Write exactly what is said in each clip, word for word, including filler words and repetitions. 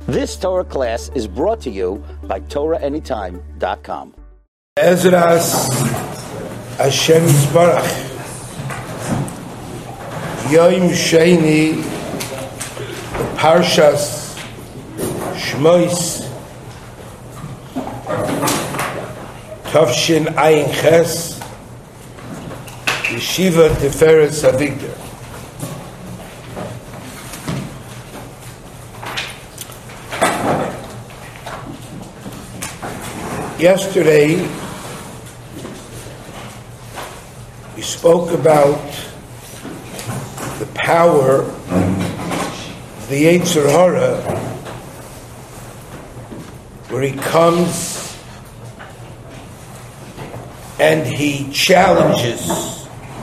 This Torah class is brought to you by Torah Anytime dot com. Ezras Hashem Yisbarach Yom Sheni Parshas Shmois Tavshin Ayin Ches Yeshiva Tiferes Avigdor. Yesterday, we spoke about the power of the Yetzer Hara, where he comes and he challenges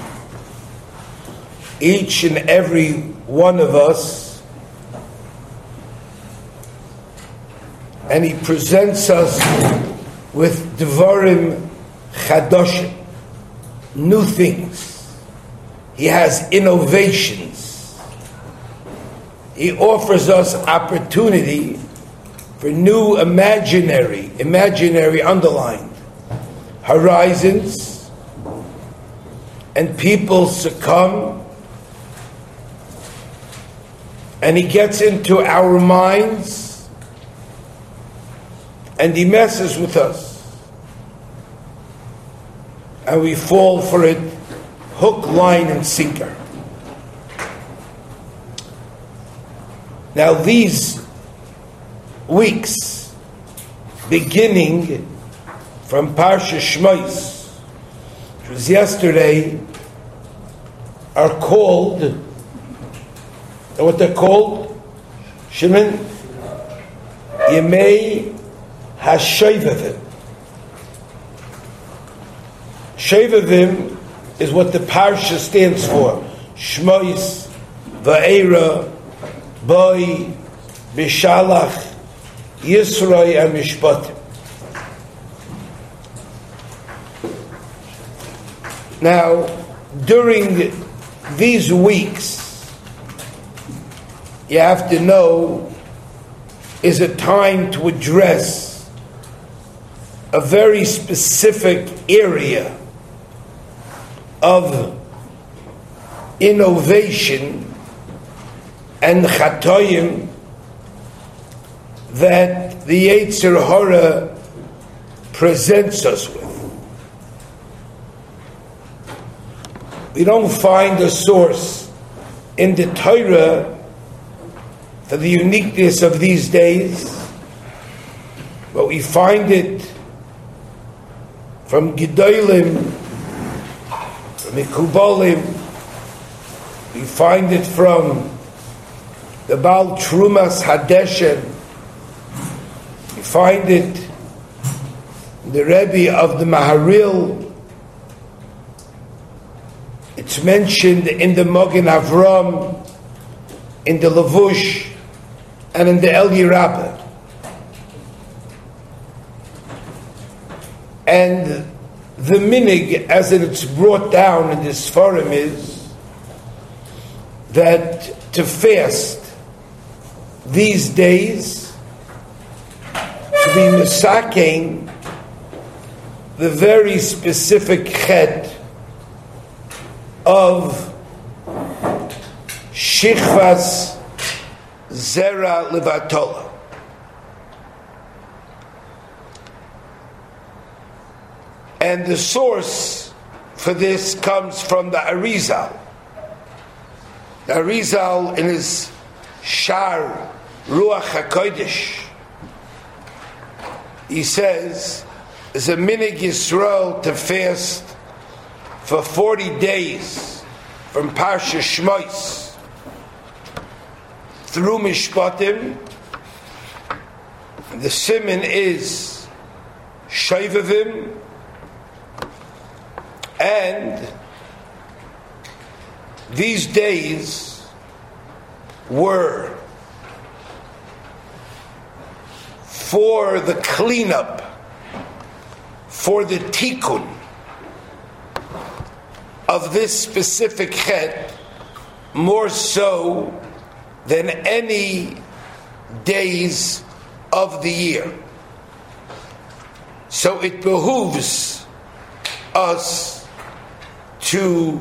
each and every one of us, and he presents us with Devarim Chadoshim, new things. He has innovations. He offers us opportunity for new imaginary, imaginary underlined horizons, and people succumb, and he gets into our minds, and he messes with us, and we fall for it hook, line, and sinker. Now these weeks, beginning from Parsha Shmois, which was yesterday, are called, and what they're called? Shimon? Yemei HaShovavim. Shovavim is what the parsha stands for. Shmois, Va'era, Boi, Bishalach, Yisroi, and Mishpatim. Now, during these weeks, you have to know, is a time to address a very specific area of innovation and chatoyim that the Yetzer Hara presents us with. We don't find a source in the Torah for the uniqueness of these days, but we find it from Gedolim, from Mikubalim, we find it from the Baal Trumas Hadeshen, we find it in the Rebbe of the Maharil, it's mentioned in the Mogen Avram, in the Levush, and in the Eliyah Rabbah. And the minig, as it's brought down in this forum, is that to fast these days, to be misakein the very specific chet of shichvas zera levatola. And the source for this comes from the Arizal. The Arizal in his Shar Ruach HaKodesh, he says, there's a minig Yisrael to fast for forty days from Parsha Shmois through Mishpatim. The siman is Shovavim, and these days were for the cleanup, for the tikkun of this specific chet, more so than any days of the year. So it behooves us to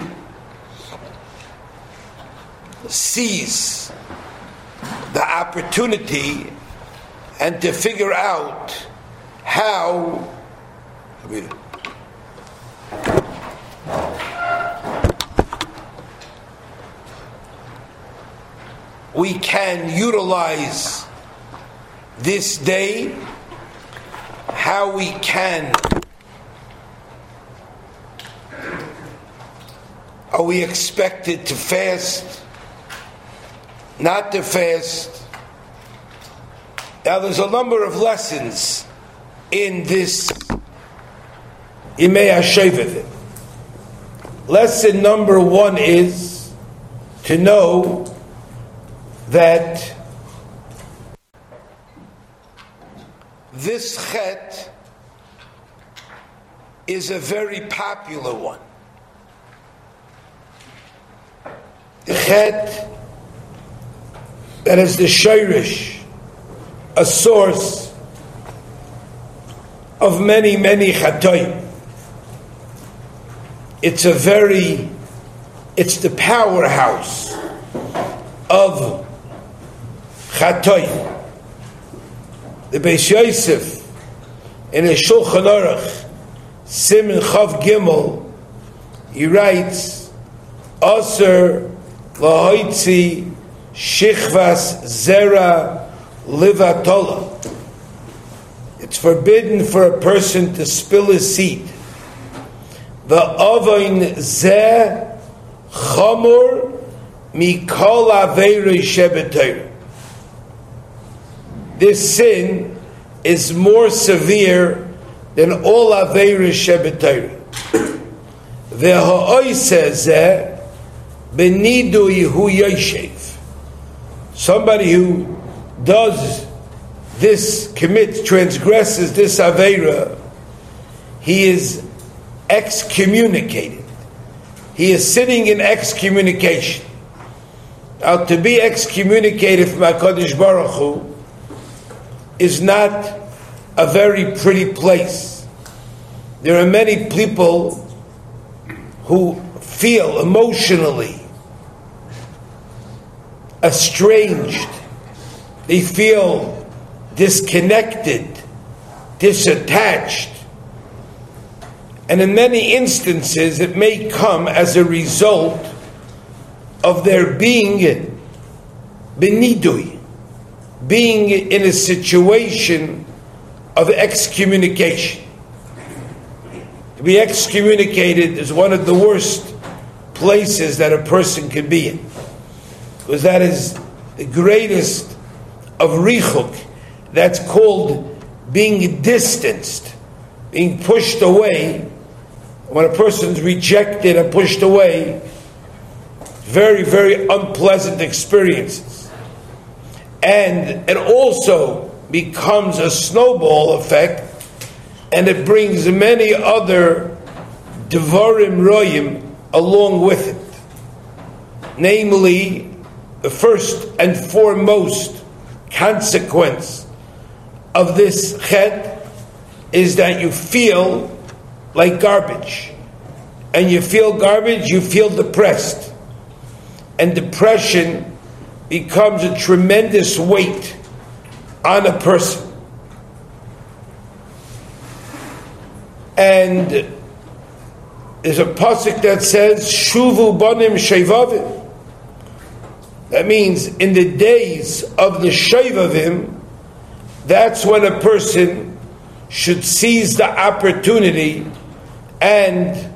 seize the opportunity and to figure out how we can utilize this day, how we can, are we expected to fast, not to fast? Now there's a number of lessons in this Yimei HaShovatim. Lesson number one is to know that this chet is a very popular one. The chet that is the shayrish, a source of many, many chatoim. It's a very, it's the powerhouse of chatoim. The Beis Yosef in the Shulchan Aruch, Siman Chav Gimel, he writes, Aser lahoitzi shichvas zera livatola. It's forbidden for a person to spill his seed. The ovain zeh chamor mikol aveirei shebetayr. This sin is more severe than all aveirei shebetayr. V'ha'oiseh zeh benidui hu yoshev. Somebody who does this, commits, transgresses this aveira, he is excommunicated. He is sitting in excommunication. Now, to be excommunicated from HaKadosh Baruch Hu is not a very pretty place. There are many people who feel emotionally estranged. They feel disconnected, disattached. And in many instances, it may come as a result of their being benidui, being in a situation of excommunication. To be excommunicated is one of the worst places that a person can be in, because that is the greatest of richuk. That's called being distanced, being pushed away. When a person's rejected and pushed away, very, very unpleasant experiences. And it also becomes a snowball effect, and it brings many other devarim royim along with it. Namely, the first and foremost consequence of this chet is that you feel like garbage. And you feel garbage, you feel depressed. And depression becomes a tremendous weight on a person. And there's a pasuk that says, Shuvu banim shevavim. That means in the days of the shevavim, that's when a person should seize the opportunity. And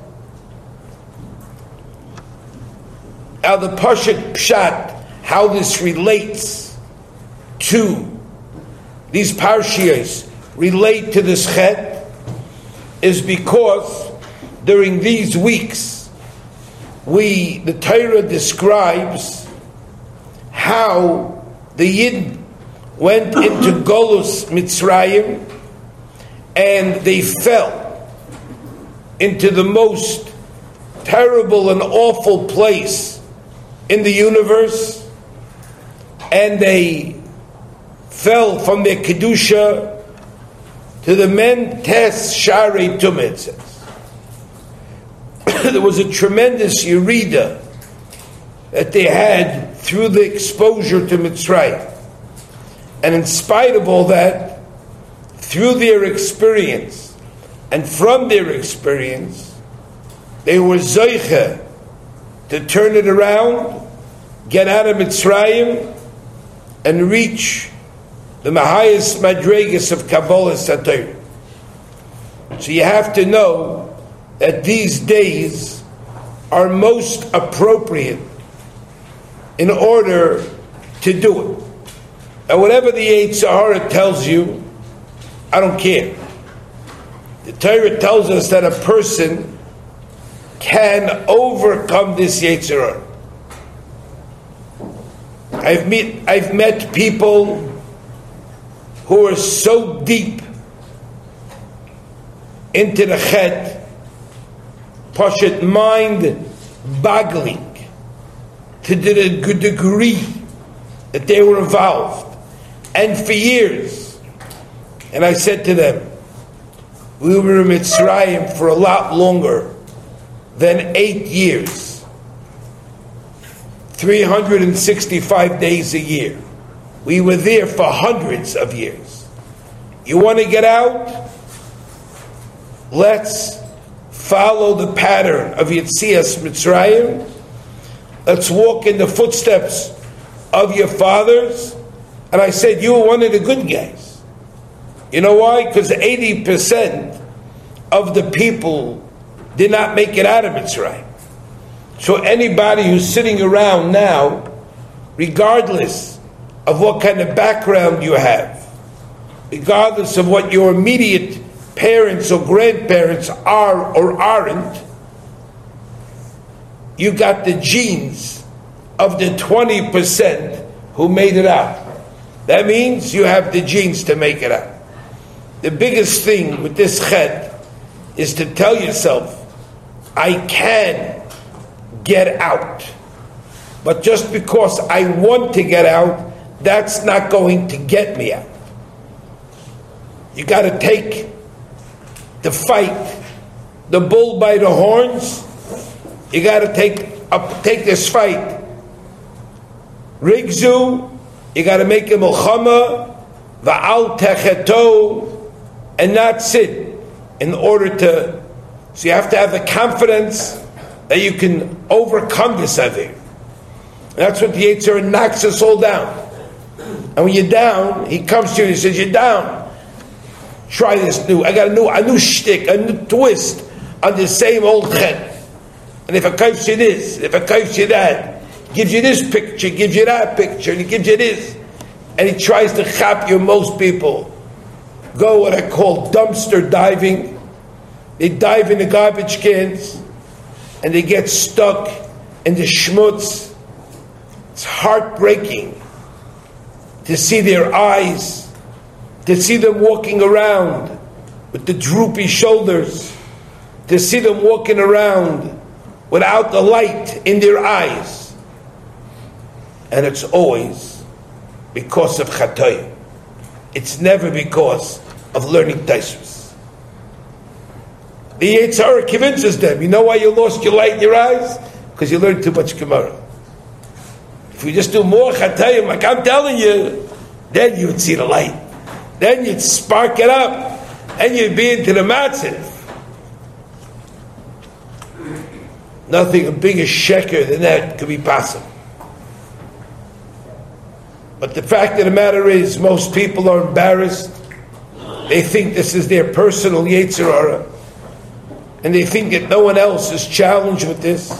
now the Pashat Pshat, how this relates to these parshiyos, relate to this chet, is because during these weeks, we, the Torah describes how the Yid went into Golus Mitzrayim, and they fell into the most terrible and awful place in the universe, and they fell from their Kedusha to the men Tes Sharei Tumah, it says. There was a tremendous Yerida that they had through the exposure to Mitzrayim. And in spite of all that, through their experience and from their experience, they were Zoiche to turn it around, get out of Mitzrayim, and reach the Mahayas Madregas of Kabbalah Sator. So you have to know that these days are most appropriate in order to do it. And whatever the Yetzer Hara tells you, I don't care. The Torah tells us that a person can overcome this Yetzer Hara. I've met, I've met people who are so deep into the chet, pashut mind-boggling to the degree that they were involved. And for years, and I said to them, we were in Mitzrayim for a lot longer than eight years, three hundred sixty-five days a year. We were there for hundreds of years. You want to get out? Let's follow the pattern of Yetzias Mitzrayim. Let's walk in the footsteps of your fathers. And I said, you were one of the good guys. You know why? Because eighty percent of the people did not make it out of Mitzrayim. So anybody who's sitting around now, regardless of what kind of background you have, regardless of what your immediate parents or grandparents are or aren't, you got the genes of the twenty percent who made it out. That means you have the genes to make it out. The biggest thing with this chet is to tell yourself, I can get out. But just because I want to get out, that's not going to get me out. You got to take the fight, the bull by the horns. You got to take up, take this fight. Rigzu, you got to make a milchama, va'al techeto, and not sit in order to. So you have to have the confidence that you can overcome this avir. That's what the Yetzer Hara knocks us all down. And when you're down, he comes to you and he says, "You're down. Try this new. I got a new, a new shtick, a new twist on the same old chet. And if I coach you this, if I coach you that." Gives you this picture, gives you that picture, and he gives you this. And he tries to chop you. Most people go what I call dumpster diving. They dive in the garbage cans, and they get stuck in the schmutz. It's heartbreaking to see their eyes, to see them walking around with the droopy shoulders, to see them walking around without the light in their eyes. And it's always because of chatoim. It's never because of learning Tosfos. The Yetzer Hara convinces them, you know why you lost your light in your eyes? Because you learned too much Gemara. If you just do more chatoim, like I'm telling you, then you would see the light. Then you'd spark it up. And you'd be into the matziv. Nothing a bigger sheker than that could be possible. But the fact of the matter is, most people are embarrassed. They think this is their personal Yetzer Hara. And they think that no one else is challenged with this.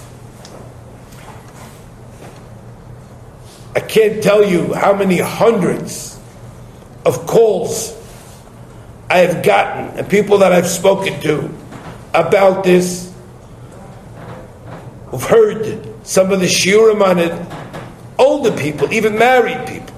I can't tell you how many hundreds of calls I have gotten, and people that I've spoken to about this, who've heard some of the shiurim on it. Older people, even married people.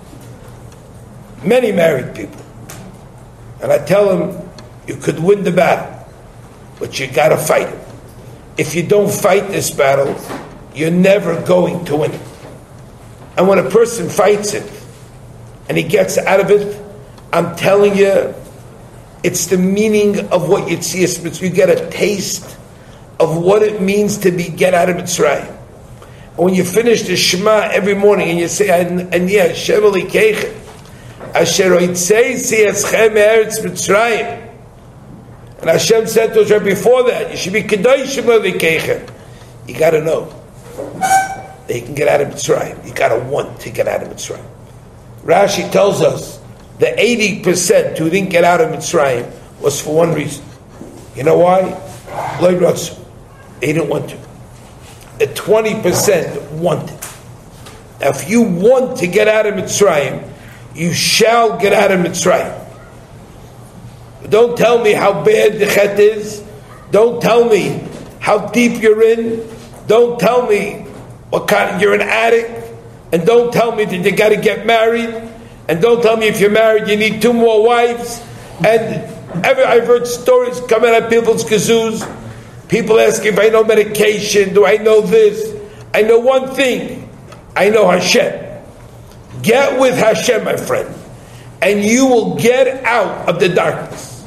Many married people. And I tell them, you could win the battle, but you got to fight it. If you don't fight this battle, you're never going to win it. And when a person fights it, and he gets out of it, I'm telling you, it's the meaning of what Yetzias Mitzrayim. You get a taste of what it means to be get out of Mitzrayim. And when you finish the Shema every morning and you say, and yeah, Hashem Elokeichem, Asher Hotzei Eschem Me'eretz Mitzrayim. And Hashem said to us right before that, you should be Kedoshim Elokeichem. You got to know that you can get out of Mitzrayim. You got to want to get out of Mitzrayim. Rashi tells us the eighty percent who didn't get out of Mitzrayim was for one reason. You know why? Lo Ratzu. They didn't want to. The twenty percent wanted. Now, if you want to get out of Mitzrayim, you shall get out of Mitzrayim. Don't tell me how bad the chet is. Don't tell me how deep you're in. Don't tell me what kind of, you're an addict. And don't tell me that you got to get married. And don't tell me if you're married you need two more wives. And ever, I've heard stories coming out of people's kazoos. People ask if I know medication. Do I know this? I know one thing. I know Hashem. Get with Hashem, my friend, and you will get out of the darkness.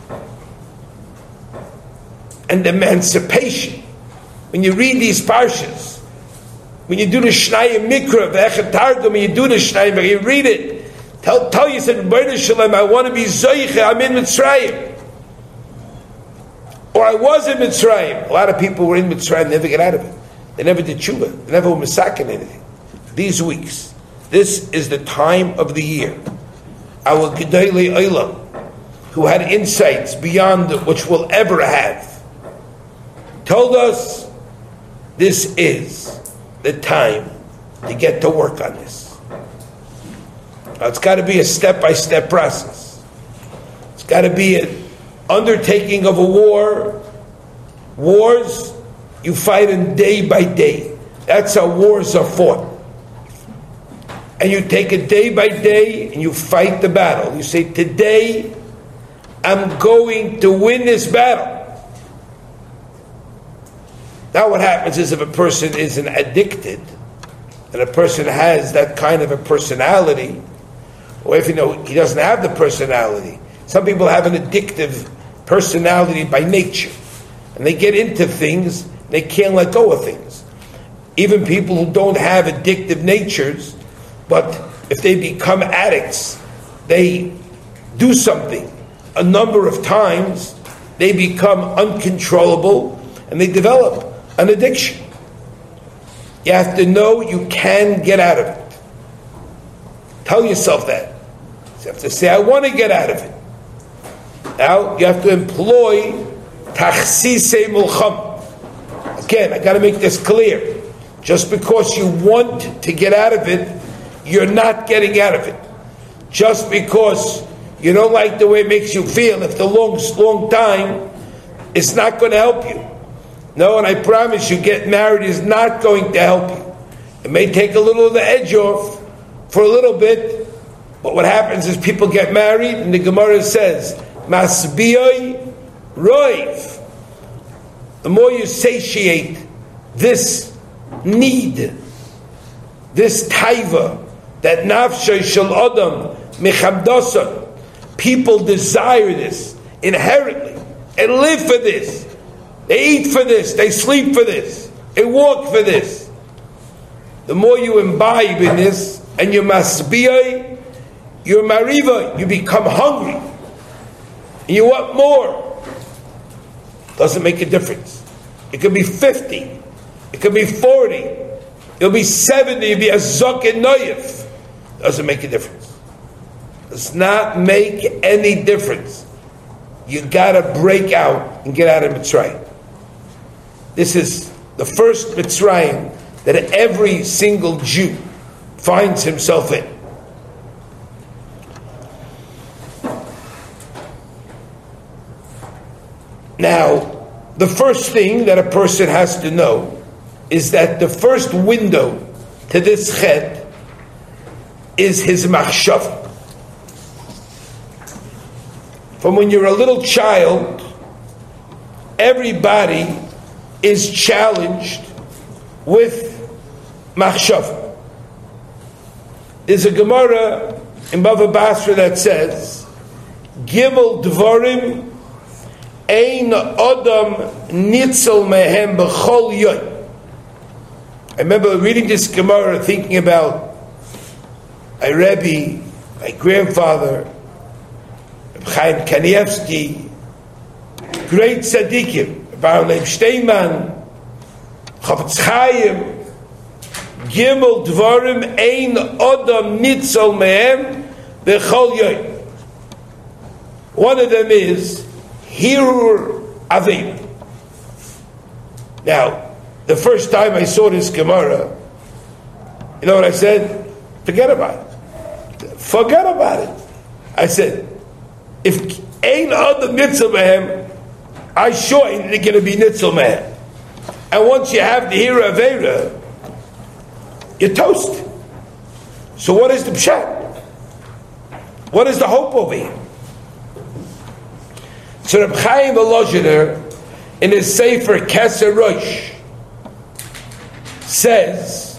And emancipation. When you read these parshas, when you do the Shnayim Mikra, V'echet Targum, when you do the Shnayim, you read it, tell, tell you, said, I want to be Zoiche, I'm in Mitzrayim. Or I was in Mitzrayim. A lot of people were in Mitzrayim, never get out of it. They never did tshuva. They never were misakin anything. These weeks, this is the time of the year. Our Gedolei Olam, who had insights beyond which we'll ever have, told us this is the time to get to work on this. Now, it's got to be a step-by-step process. It's got to be an undertaking of a war. Wars, you fight in day by day. That's how wars are fought. And you take it day by day and you fight the battle. You say, today I'm going to win this battle. Now what happens is if a person isn't addicted and a person has that kind of a personality, or if you know he doesn't have the personality, some people have an addictive personality by nature. And they get into things, they can't let go of things. Even people who don't have addictive natures, but if they become addicts, they do something a number of times, they become uncontrollable, and they develop an addiction. You have to know you can get out of it. Tell yourself that. You have to say, I want to get out of it. Now, you have to employ tachsisei mulcham. Again, I got to make this clear. Just because you want to get out of it, you're not getting out of it. Just because you don't like the way it makes you feel, if the long, long time, it's not going to help you. No, and I promise you, getting married is not going to help you. It may take a little of the edge off for a little bit, but what happens is people get married, and the Gemara says, Masbiyoi roiv. The more you satiate this need, this taiva, that nafshay shel adam mechamdosan, people desire this inherently and live for this. They eat for this, they sleep for this, they walk for this. The more you imbibe in this, and you masbiyah, you're mariva, you become hungry, and you want more. Doesn't make a difference. It could be fifty, it could be forty, it'll be seventy, it'll be a zok and noyef. Doesn't make a difference. Does not make any difference. You gotta break out and get out of Mitzrayim. This is the first Mitzrayim that every single Jew finds himself in. Now, the first thing that a person has to know is that the first window to this chet is his machshava. From when you're a little child, everybody is challenged with machshava. There's a Gemara in Bava Basra that says, Gimel Dvarim Ein Adam Nitzel Mehem B'chol Yoy. I remember reading this Gemara, thinking about my Rebbe, my grandfather, Chaim Kanievsky, great tzaddikim, Baruch Leib Steinman, Chafetz Chaim, Gimel Dvarim Ein Adam Nitzel Mehem B'chol Yoy. One of them is Hirur Avim. Now, the first time I saw this Gemara, you know what I said? Forget about it. Forget about it. I said, if Ein Adam Nitzel Mehem, I sure ain't going to be Nitzel Mehem. And once you have the Hirur Avera, you're toast. So what is the pshat? What is the hope over here? So Reb Chaim Volozhiner, in his Sefer Keser Rosh, says,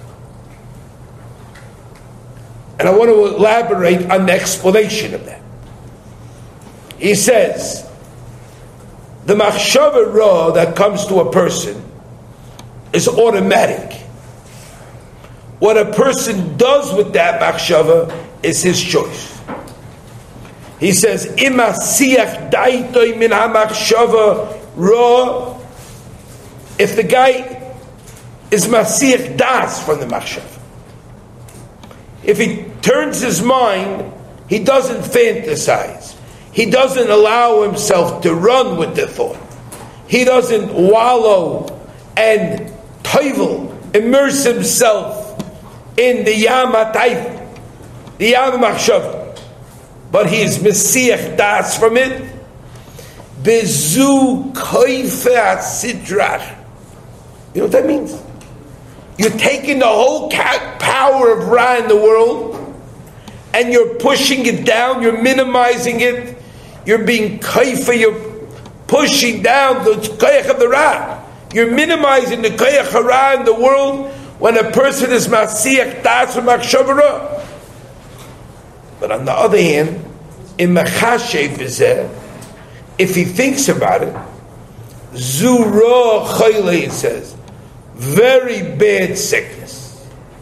and I want to elaborate on the explanation of that. He says, the machshava ra that comes to a person is automatic. What a person does with that machshava is his choice. He says, "Ima siach daitoi min hamachshava ra." If the guy is masiach das from the machshava, if he turns his mind, he doesn't fantasize. He doesn't allow himself to run with the thought. He doesn't wallow and toivel, immerse himself in the yam hatayv, the yam machshava. But he is mesiach das from it. Bezu koife sidrach. You know what that means? You're taking the whole power of Ra in the world, and you're pushing it down. You're minimizing it. You're being koife. You're pushing down the koyach of the Ra. You're minimizing the koyach of Ra in the world when a person is mesiach das from machshava. But on the other hand, in Machashev Vizeh, if he thinks about it, Zura Chayle, it says, very bad sickness.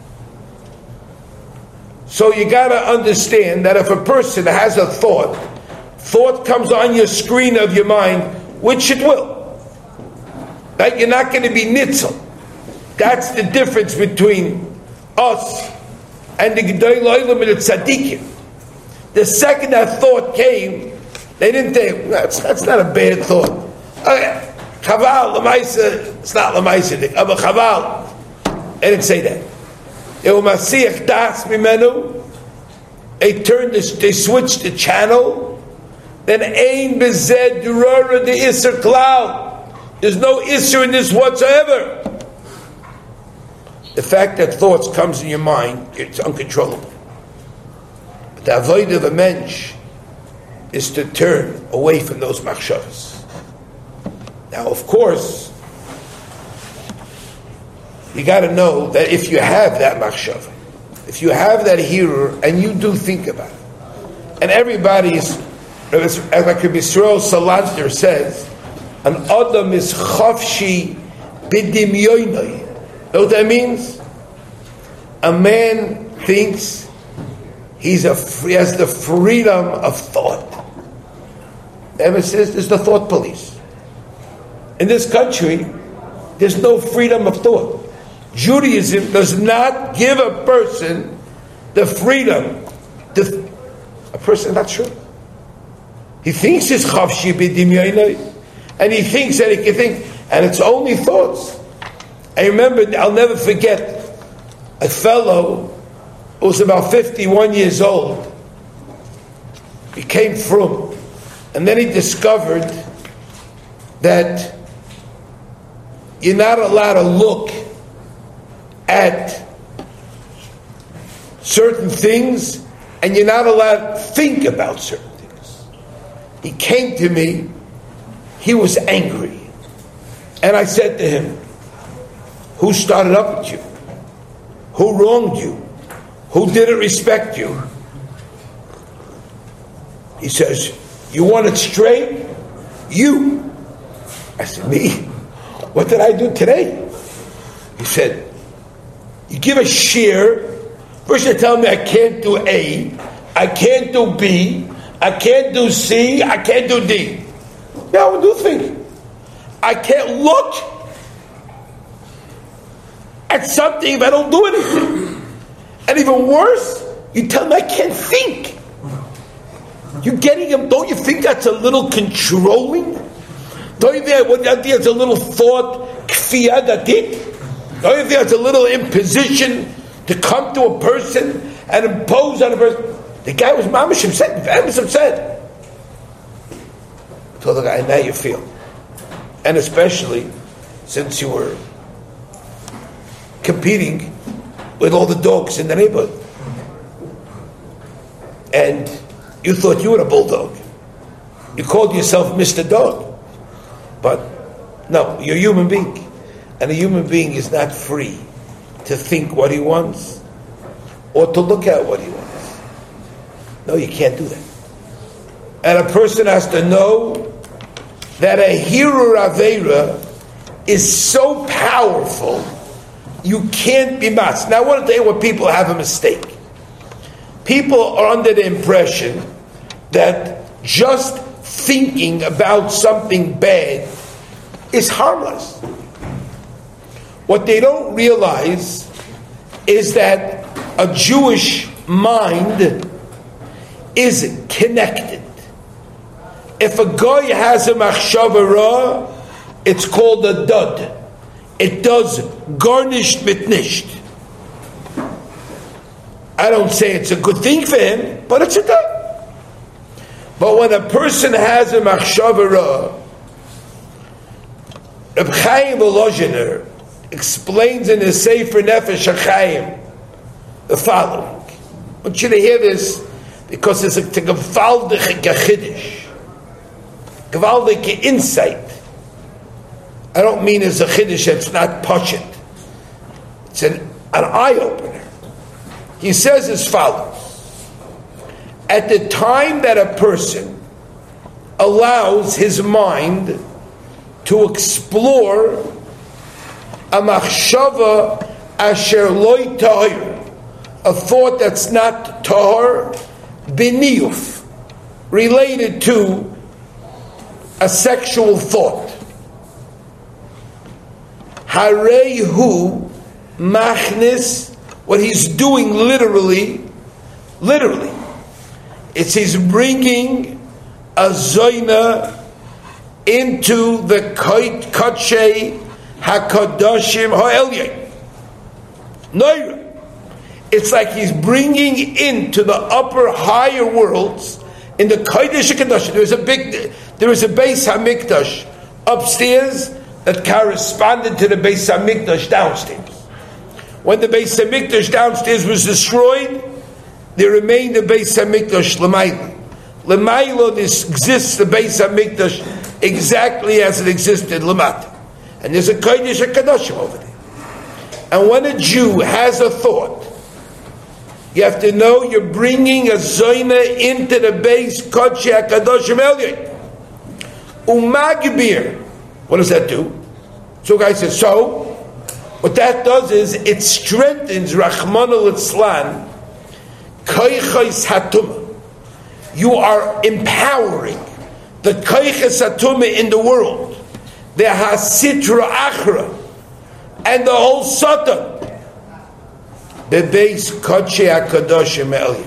So you got to understand that if a person has a thought, thought comes on your screen of your mind, which it will, that you're not going to be nitzel. That's the difference between us and the Gedolei Olam and the Tzaddikim. The second that thought came, they didn't think, that's, that's not a bad thought. Okay, Chaval, Lamaisa, it's not Lamaisa, but Chaval. They didn't say that. They were Masiach Das Mimenu. They turned this, they switched the channel. Then Ein Bezed Durara the Isser Cloud. There's no Isser in this whatsoever. The fact that thoughts comes in your mind, it's uncontrollable. The avoid of a mensch is to turn away from those machshavas. Now, of course, you got to know that if you have that machshava, if you have that hirur, and you do think about it, and everybody's, as like Rabbi Yisrael Salanter says, an adam is chafshi b'dimyoinoi. Know what that means? A man thinks He's a, he has the freedom of thought. Ever says there's the thought police. In this country, there's no freedom of thought. Judaism does not give a person the freedom. To, a person not sure. He thinks it's chavshi b'dimyoinoi, and he thinks that he can think, and it's only thoughts. I remember, I'll never forget, a fellow who was about fifty-one years old, became frum, and then he discovered that you're not allowed to look at certain things, and you're not allowed to think about certain things. He came to me, he was angry, and I said to him, who started up with you? Who wronged you? Who didn't respect you? He says, you want it straight? You. I said, me? What did I do today? He said, you give a shear. First you tell me I can't do A, I can't do B, I can't do C, I can't do D. Yeah, I will do things. I can't look at something if I don't do anything. And even worse, you tell me I can't think. You're getting him, don't you think that's a little controlling? Don't you think what that is a little thought, kfiyah datit? Don't you think that's a little imposition to come to a person and impose on a person? The guy was mamish upset, mamish upset. Told the guy, now you feel. And especially since you were competing with all the dogs in the neighborhood. And you thought you were a bulldog. You called yourself Mister Dog. But no, you're a human being. And a human being is not free to think what he wants or to look at what he wants. No, you can't do that. And a person has to know that a Hirur Aveira is so powerful, you can't be mas. Now I want to tell you what people have a mistake. People are under the impression that just thinking about something bad is harmless. What they don't realize is that a Jewish mind is connected. If a guy has a machshava ra, it's called a dud. It does garnished mit nicht. I don't say it's a good thing for him, but it's a dud. But when a person has a machshava ra, Reb Chaim Volozhiner explains in his Sefer Nefesh HaChaim the following. I want you to hear this because it's a gewaldige chiddush, gewaldige insight. I don't mean it's a chiddush that's not pashut. It's an, an eye-opener. He says as follows. At the time that a person allows his mind to explore a machshava asher loy tahir, a thought that's not tahor, biniyuf, related to a sexual thought. Harehu machnis, what he's doing literally, literally, it's he's bringing a zoyna into the Kotshei HaKadoshim HaElyon. Noira. It's like he's bringing into the upper, higher worlds in the Kodesh HaKadoshim. There is a big, there is a Beis HaMikdash upstairs that corresponded to the Beis HaMikdash downstairs. When the Beis HaMikdash downstairs was destroyed, there remained the Beis HaMikdash L'mayla. L'mayla exists the Beis HaMikdash exactly as it existed Lamata. And there's a Kodesh HaKadoshim over there. And when a Jew has a thought, you have to know you're bringing a zoyna into the base Kodesh HaKadoshim Elyon. Umagbir. What does that do? So guy says, so, what that does is it strengthens Rachmana litzlan Koiches Hatuma. You are empowering the Koiches Hatuma in the world, the Hasitra Achra, and the whole Satan. The base Kodesh HaKadoshim Elyon.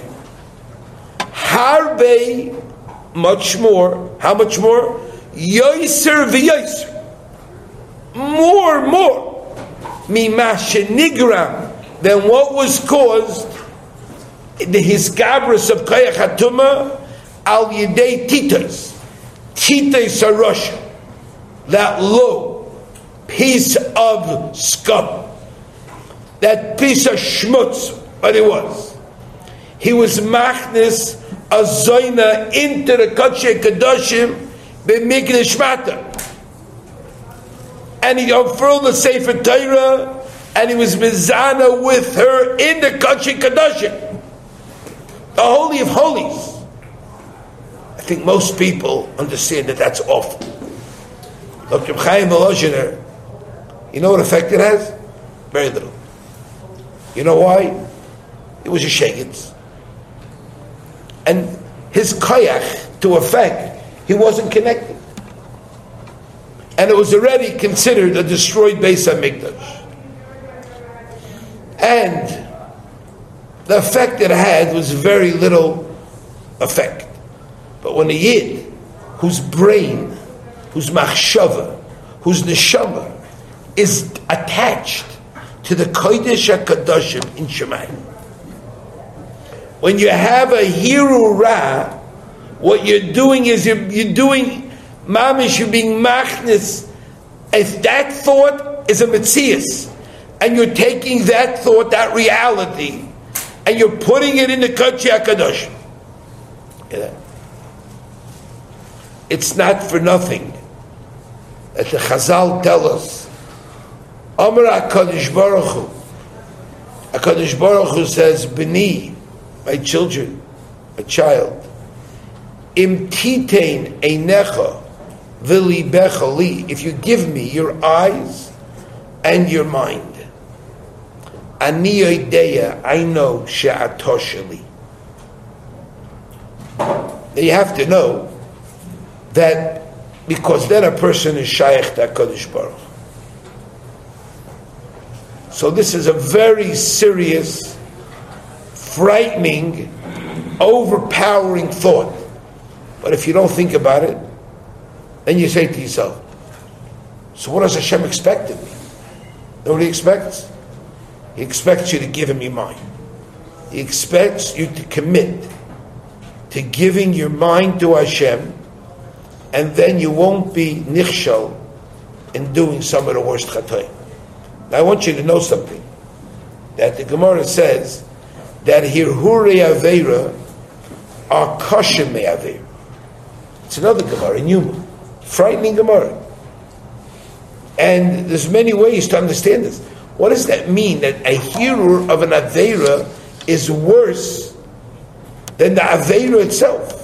Harbe, much more. How much more? Yoiser v'yoiser. More, more. Mimashe nigram, than what was caused the hisgabras of Koyach Hatuma al Yidei Titas. Titas are Russia. That low piece of scum. That piece of schmutz, what it was. He was machnis a zoyna into the Kodesh HaKadoshim b'mikdash mata. And he unfurled the Sefer Torah, and he was mizana with her in the Kodesh HaKadoshim, the Holy of Holies. think most people understand that that's awful. Look, Reb Chaim Volozhiner, you know what effect it has? Very little. You know why? It was a shegitz. And his koyach to effect, he wasn't connected. And it was already considered a destroyed Beis HaMikdash. And the effect it had was very little effect. But when a yid, whose brain, whose machshava, whose neshama is attached to the Kodesh HaKadoshim in Shemayim, when you have a hiru ra, what you're doing is you're, you're doing mamish, you're being machnis. If that thought is a metzias, and you're taking that thought, that reality, and you're putting it in the Kodesh HaKadoshim. Yeah. It's not for nothing that the Chazal tell us, Amar HaKadosh Baruch Hu, HaKadosh Baruch Hu says, B'ni, my children, my child, Im titein einecha v'libecha li, if you give me your eyes and your mind, Ani yodeya, I know she'ato sheli. Now you have to know that, because then a person is shaykh to HaKadosh Baruch. So this is a very serious, frightening, overpowering thought. But if you don't think about it, then you say to yourself, so what does Hashem expect of me? You know what He expects? He expects you to give Him your mind. He expects you to commit to giving your mind to Hashem, and then you won't be nichshal in doing some of the worst chatoim. Now I want you to know something, that the Gemara says that hirhurei aveira are kosher me'aveira. It's another Gemara in Yuma, frightening Gemara. And there's many ways to understand this. What does that mean, that a hirur of an aveira is worse than the aveira itself?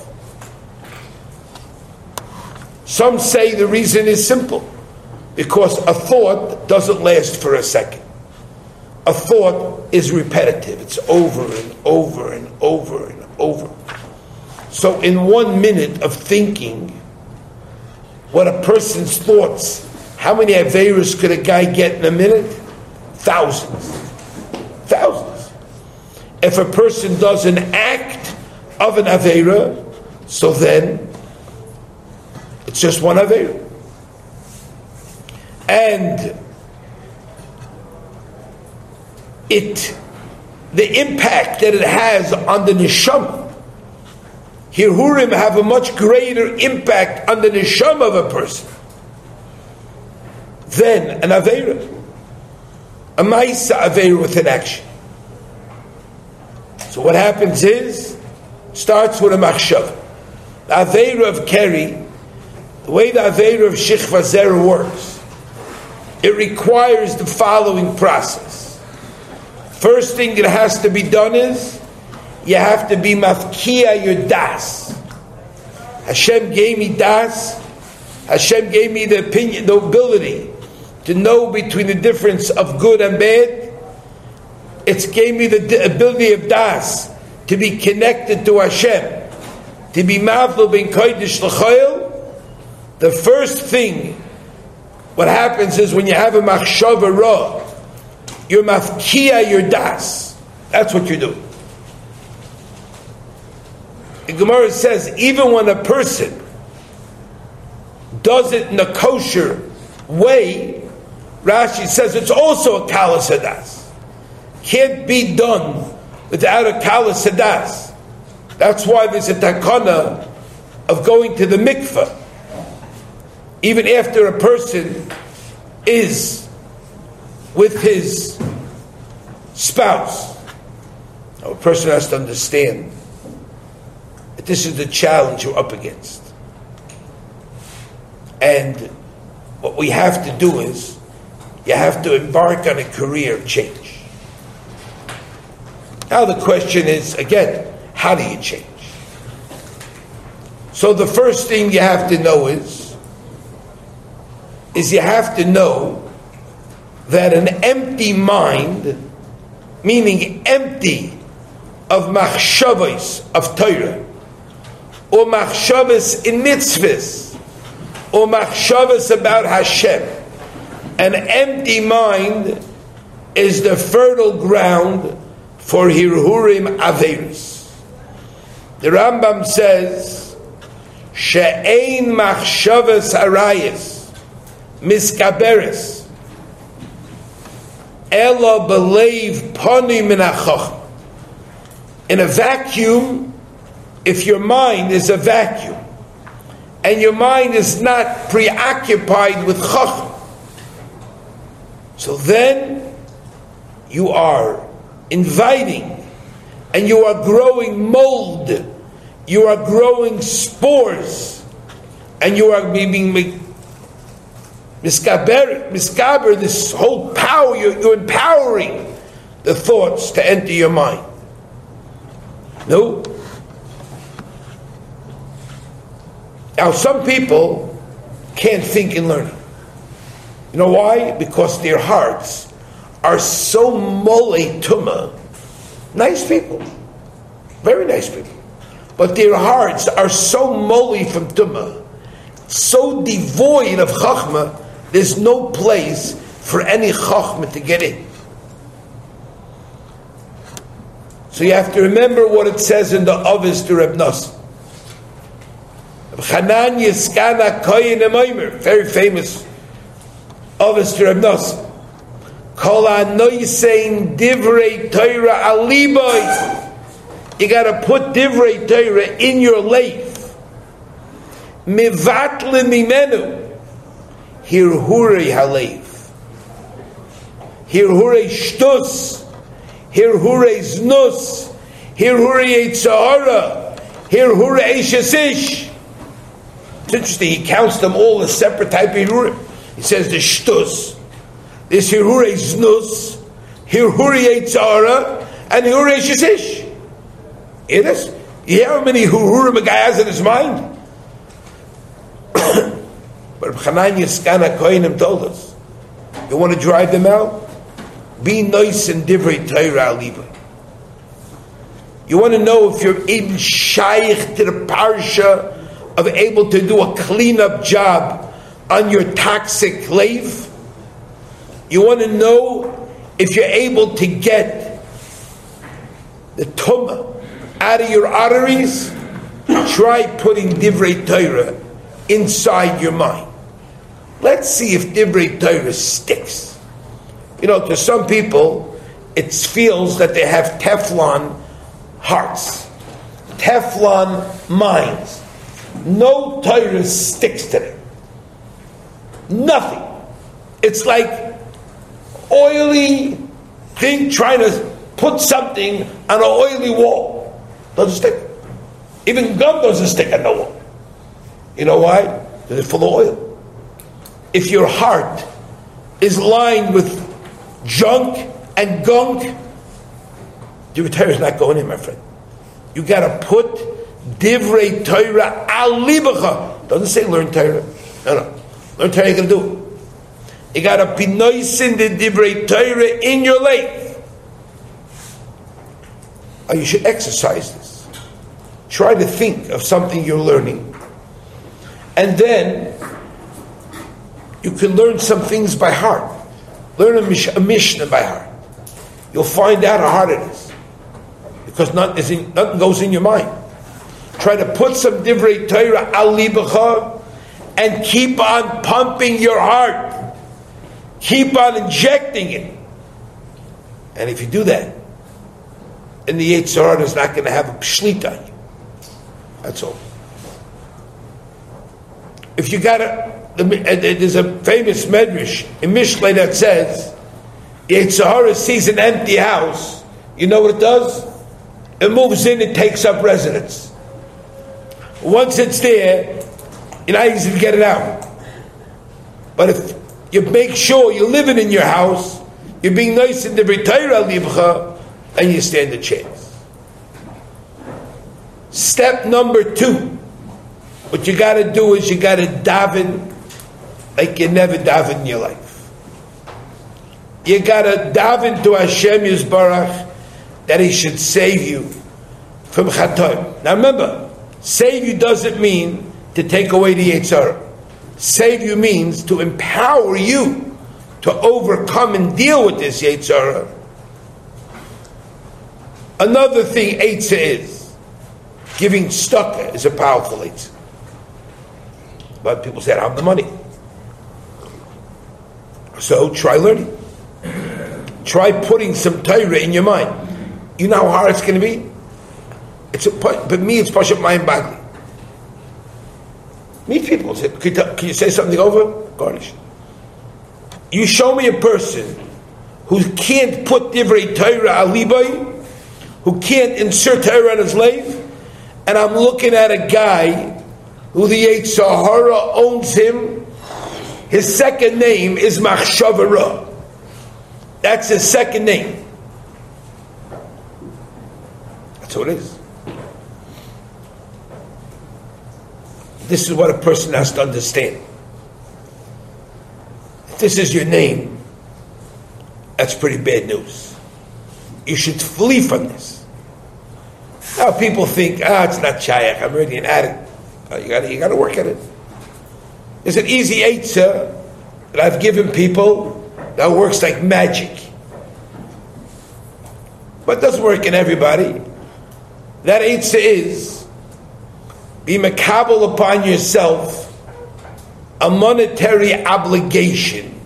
Some say the reason is simple, because a thought doesn't last for a second. A thought is repetitive. It's over and over and over and over. So in one minute of thinking, what a person's thoughts, how many aveiros could a guy get in a minute? Thousands. Thousands. If a person does an act of an aveira, so then it's just one aveira. And it, the impact that it has on the neshama, hirhurim have a much greater impact on the neshama of a person than an aveira, a ma'isa aveira with an action. So what happens is, starts with a machshav. The aveira of keri, the way the aveira of shichva zera works, it requires the following process. First thing that has to be done is, you have to be mafkia your das. Hashem gave me das. Hashem gave me the opinion, the ability to know between the difference of good and bad. It's gave me the ability of das to be connected to Hashem, to be mavlo ben kodesh l'chayil. The first thing, what happens is when you have a machshava ra, you're mafkia your das. That's what you're doing. The Gemara says, even when a person does it in a kosher way, Rashi says it's also a kalas hadas. Can't be done without a kalas hadas. That's why there's a takana of going to the mikveh even after a person is with his spouse. Now, a person has to understand that this is the challenge you're up against. And what we have to do is, you have to embark on a career change. Now the question is, again, how do you change? So the first thing you have to know is, is you have to know that an empty mind, meaning empty of machshavos of Torah, or machshavos in mitzvahs, or machshavos about Hashem, an empty mind is the fertile ground for hirhurim averis. The Rambam says, she'ein machshavos harayis miskaberes ela belev pani min hachachma. In a vacuum, if your mind is a vacuum, and your mind is not preoccupied with chachma, so then you are inviting, and you are growing mold, you are growing spores, and you are being miskaber, miskaber, this whole power, you're, you're empowering the thoughts to enter your mind. No. Now some people can't think and learn. You know why? Because their hearts are so mole tuma. Nice people. Very nice people. But their hearts are so mole from tuma, so devoid of chachma, there's no place for any chachma to get in. So you have to remember what it says in the Avos to Reb Nosson. Chananya Skana Koyin Emoimer, very famous Avos to Reb Nosson. Kol hanosein divrei Torah aliboy. You got to put divrei Torah in your life. Mivatle mimenu hirhurei halev, hirhurei shtus, hirhurei znus, hirhurei yitzhara, hirhurei shesish. It's interesting, he counts them all as separate type of hirhurei. He says the shtus, this hirhurei znus, hirhurei yitzhara, and hirhurei shesish. It is. You hear how many hirhurim a guy has in his mind? But Chananya Skana Kohenim told us, you want to drive them out? Be nice in divrei Torah aliba. You want to know if you're even shaykh to the parsha of able to do a cleanup job on your toxic lave? You want to know if you're able to get the tumah out of your arteries? Try putting divrei Torah inside your mind. Let's see if divrei Torah sticks. You know, to some people, it feels that they have Teflon hearts, Teflon minds. No Torah sticks to them. Nothing. It's like oily thing trying to put something on an oily wall. Doesn't stick. Even gum doesn't stick on the wall. You know why? Because it's full of oil. If your heart is lined with junk and gunk, divrei Torah is not going in, my friend. You got to put divrei Torah al libacha. Doesn't say learn Torah. No, no. Learn Torah, you're going to do it. You got to be nice in the divrei Torah in your life. Oh, you should exercise this. Try to think of something you're learning, and then you can learn some things by heart. Learn a, mish- a Mishnah by heart. You'll find out how hard it is, because nothing, nothing goes in your mind. Try to put some divrei Torah al libacha and keep on pumping your heart. Keep on injecting it. And if you do that, then the Yetzer Hara is not going to have a shlit on you. That's all. If you got a, there's a famous medrash in Mishlei that says, Yetzer Hara sees an empty house. You know what it does? It moves in, it takes up residence. Once it's there, you're not easy to get it out. But if you make sure you're living in your house, you're being nice in the Torah libcha, and you stand a chance. Step number two What you got to do is you got to daven like you never daven in your life. You got to daven to Hashem Yisbarach that He should save you from Chatoim. Now remember, save you doesn't mean to take away the Yetzer Hara. Save you means to empower you to overcome and deal with this Yetzer Hara. Another thing Eitzah is, giving tzedakah is a powerful Eitzah. But people say, I don't have the money. So try learning. Try putting some Torah in your mind. You know how hard it's going to be? It's a, but me, it's Pashat Mayim Bagli. Meet people. Say, can, you, can you say something over? Garnish. You show me a person who can't put Divrei Torah Alibay, who can't insert Torah on his lathe, and I'm looking at a guy who the Yetzer Hara owns him. His second name is Machshava Ra. That's his second name. That's what it is. This is what a person has to understand. If this is your name, that's pretty bad news. You should flee from this. Now people think, ah, it's not Shaykh, I'm already an addict. Oh, you got you got to work at it. There's an easy Eitzah that I've given people that works like magic. But it doesn't work in everybody. That Eitzah is, be makabel upon yourself a monetary obligation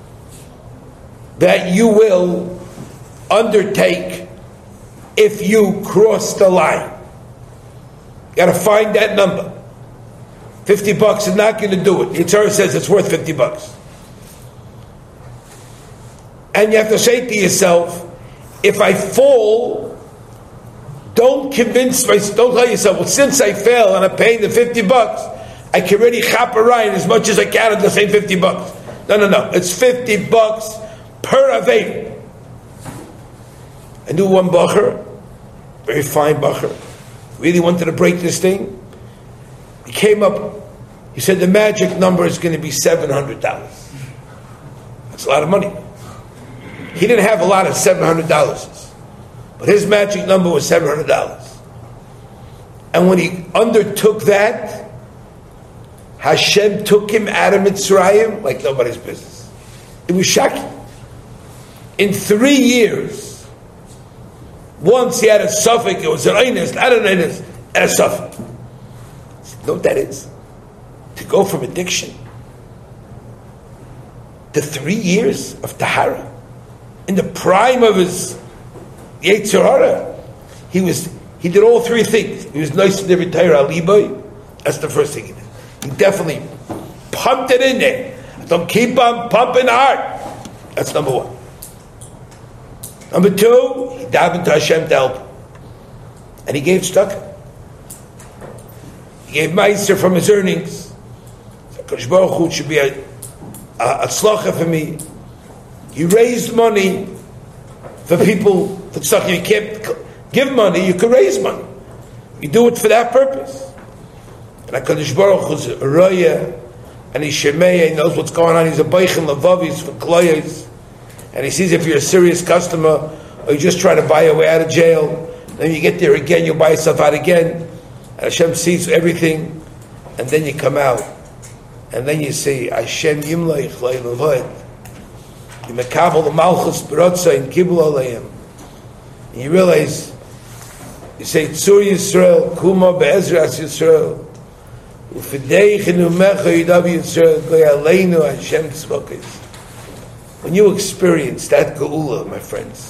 that you will undertake if you cross the line. You got to find that number. Fifty bucks is not going to do it. Yetzer Hara says it's worth fifty bucks. And you have to say to yourself, if I fall, don't convince myself, don't tell yourself, well, since I fell and I'm paying the fifty bucks, I can already chop around as much as I can at the same fifty bucks. No, no, no. It's fifty bucks per Avein. I knew one bacher, very fine bacher, really wanted to break this thing. He came up, he said the magic number is going to be seven hundred dollars. That's a lot of money. He didn't have a lot of seven hundred dollars, but his magic number was seven hundred dollars. And when he undertook that, Hashem took him out of Mitzrayim like nobody's business. It was shocking. In three years, once he had a suffix, it was an einus, not an einus, and a suffix. You know what that is? To go from addiction to three years of Tahara. In the prime of his Yetzer Hara, he was he did all three things. He was nice to Divrei Torah Alibay. That's the first thing he did. He definitely pumped it in there. Don't keep on pumping hard. That's number one. Number two, he davened to Hashem to help him. And he gave tzedakah. He gave meiser from his earnings. Kadosh Baruch Hu should be a, a, a tzlacha for me. He raised money for people for tzedakah. You can't give money, you can raise money. You do it for that purpose. And HaKadosh Baruch Hu's a roya, and he's shemeya, he knows what's going on. He's a beichen lavavis for kloyes, and he sees if you're a serious customer or you just try to buy your way out of jail. Then you get there again, you buy yourself out again. And Hashem sees everything, and then you come out, and then you say, Hashem yimloich lo'ilavoid. You mekabel the malchus berotza in kibul aleim. And you realize, you say, Tzur Yisrael, kuma be'ezras Yisrael, ufidei chinumecha yidav Yisrael, goy aleinu Hashem tzvokis. When you experience that geula, my friends,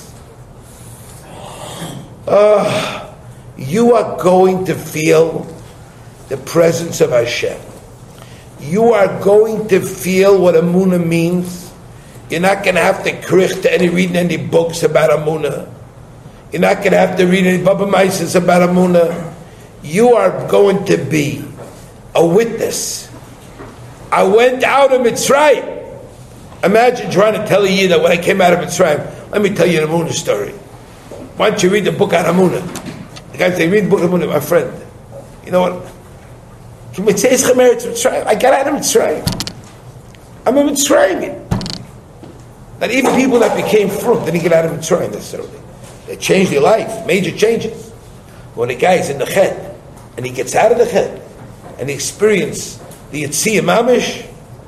uh, you are going to feel the presence of Hashem. You are going to feel what Amunah means. You're not going to have to krich to any reading any books about Amunah. You're not going to have to read any Baba Maises about Amunah. You are going to be a witness. I went out of Mitzrayim. Imagine trying to tell a Yid that when I came out of Mitzrayim. Let me tell you an Amunah story. Why don't you read the book on Amunah? The guy say, read the book on Amunah, my friend. You know what? I got out of Mitzrayim. I'm a Mitzrayim. That even people that became fruit didn't get out of Mitzrayim necessarily. They changed their life, major changes. When a guy is in the Chet, and he gets out of the Chet, and he experiences the Yitzhiyah Mamish,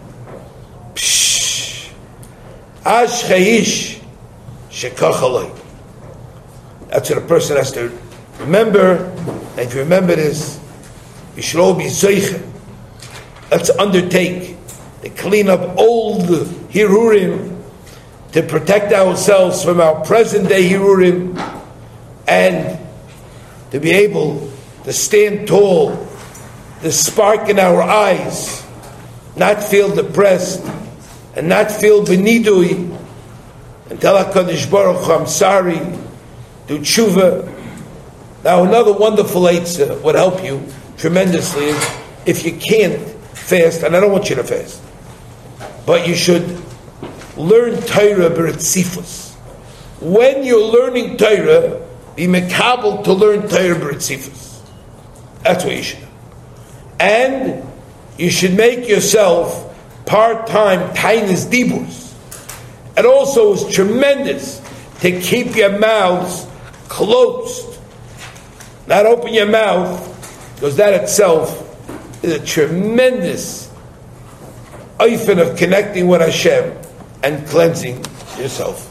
pshh, Ash Chayish Shekachaloi. That's what a person has to remember, and if you remember this, you should all be Zeichen. Let's undertake to clean up old Hirurim, to protect ourselves from our present day Hirurim, and to be able to stand tall, the spark in our eyes, not feel depressed, and not feel benidui, and tell HaKadosh Baruch Hu, I'm sorry, do tshuva. Now another wonderful eitzah would help you tremendously is if you can't fast, and I don't want you to fast, but you should learn Torah b'ritzifus. When you're learning Torah, be mekabel to learn Torah b'ritzifus. That's what you should do. And you should make yourself part-time tainis diburs. It also is tremendous to keep your mouths closed. Not open your mouth, because that itself is a tremendous oifen of connecting with Hashem and cleansing yourself.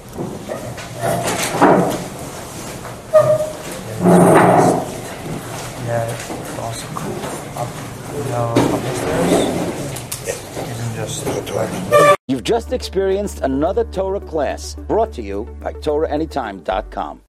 Yeah, it's also cool. Up, you know, up the stairs. Even just. You've just experienced another Torah class brought to you by Torah Anytime dot com.